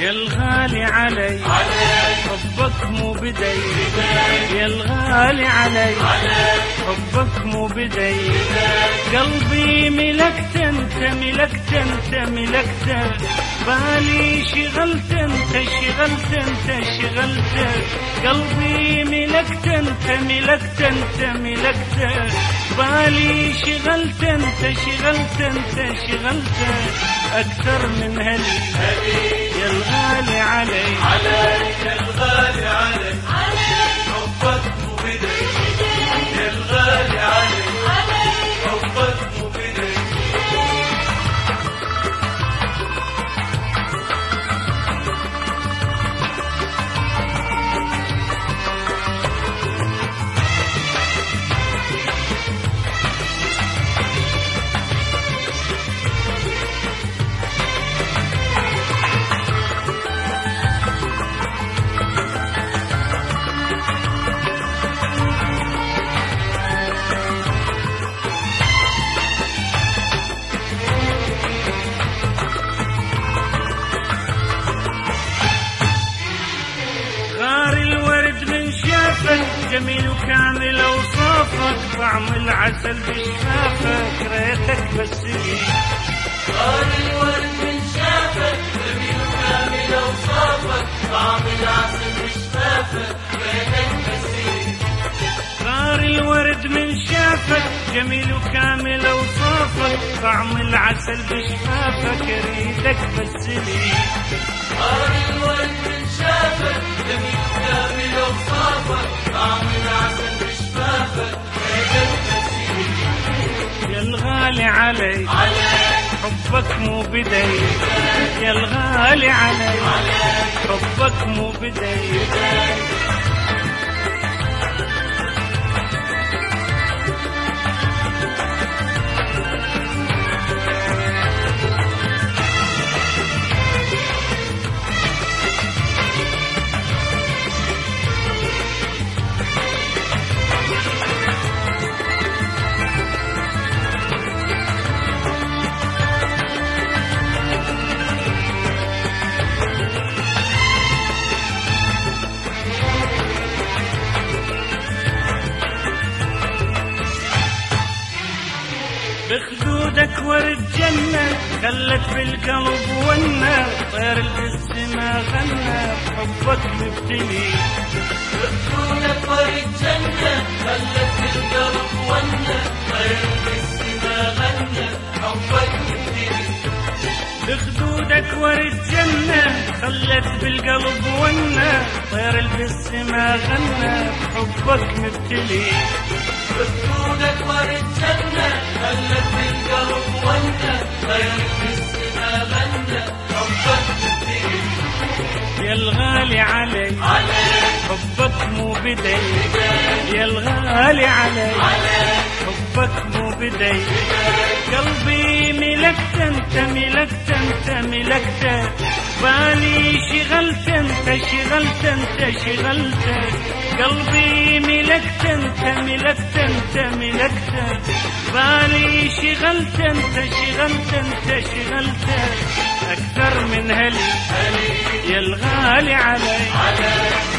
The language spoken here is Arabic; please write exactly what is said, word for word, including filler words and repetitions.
يا الغالي علي حبك مو بدي، يا الغالي علي حبك مو بدي، قلبي ملكت انت ملكت انت ملكت، بالي شغلت انت شغلت انت شغلت، قلبي ملكت انت ملكت انت ملكت، بالي شغلت انت شغلت انت شغلت، اكثر من هلي يا الغالي علي يا الغالي علي حبك مو بدي، يا الغالي علي حبك مو بدي. جميل وكامل اوصافك، طعم العسل بشفافك، ريتك بس لي طار الورد من شافك، جميل وكامل اوصافك، طعم العسل بشفافك، ريتك بس لي طار الورد من شافك، جميل وكامل اوصافك، طعم العسل بشفافك، ريتك بس لي طار الورد من شافك، جميل وكامل اوصافك، طعم العسل بشفافك، ريتك بس لي يا الغالي علي حبك مو بدي، يا الغالي علي حبك مو بدي. بخدودك ورد جنة خلت بالقلب ونة، طير بالسما غنى بحبك مبتلي. بخدودك ورد جنة خلت بالقلب ونة، طير بالسما غنى بحبك مبتلي. بخدودك ورد جنة خلت بالقلب ونة، طير بالسما غنى بحبك مبتلي. بخدودك ورد جنة خلت بالقلب ونة، طير بالسما غنى حبك مبتلي. يا الغالي علي حبك مو بدي، يا الغالي علي حبك مو بدي، قلبي ملكت انت ملكت انت ملكت، بالي شغلت انت شغلت انت شغلت، قلبي ملكت انت ملكت انت ملكت، بالي شغلت انت شغلت انت شغلت، اكثر من هلي يا الغالي علي